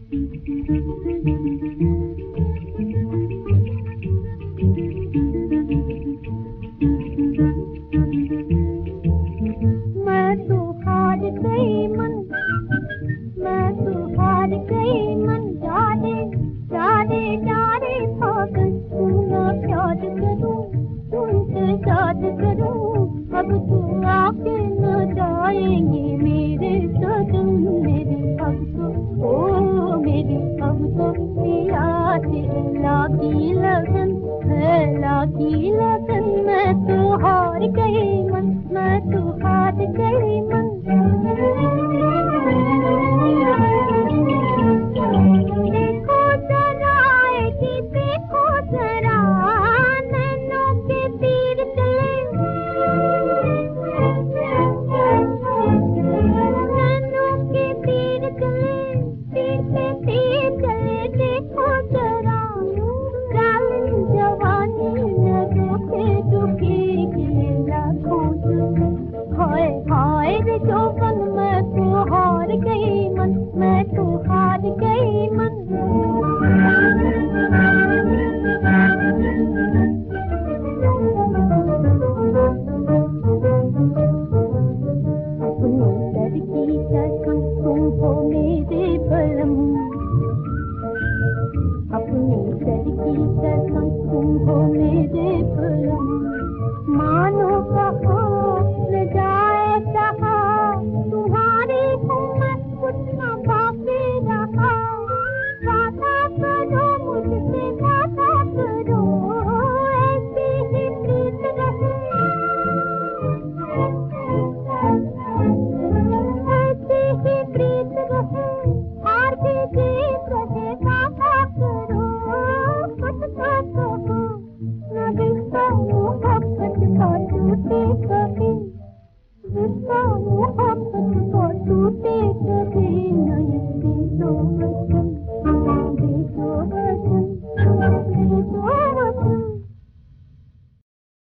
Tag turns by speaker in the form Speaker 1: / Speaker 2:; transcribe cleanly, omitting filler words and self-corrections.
Speaker 1: अब तू आके न जाएंगे मेरे सजन मेरे, अब तो ओ मेरी अब तो पियासी लागी लगन है, लागी लगन। मैं तो हार गई मन, मैं तो हार गई मन। देखो जरा ऐसी देखो जरा नैनों के तीर चले, नैनों के तीर चले, तीर पे तीर चले। देखो जरा जालिम जवानी नजरों पे झुकेगी लाखों जुल्म। हाय हाय रे जोबन मैं तो हार गई मन, मैं तो हार गई मन। अपने सर की कसम तुम हो मेरे बलम, अपने सर की कसम तुम हो मेरे बलम। मानो कहो न जाए कहा, तुम्हारी उम्र कुछ न बाकी रहा। वादा करो मुझसे वादा करो, ऐसी ही प्रीत रहे, ऐसी ही प्रीत रहे। हार भी जीत रहे वादा करो, कुछ तो कहो न रिश्ता मोहब्बत का टूटे कभी, रिश्ता मोहब्बत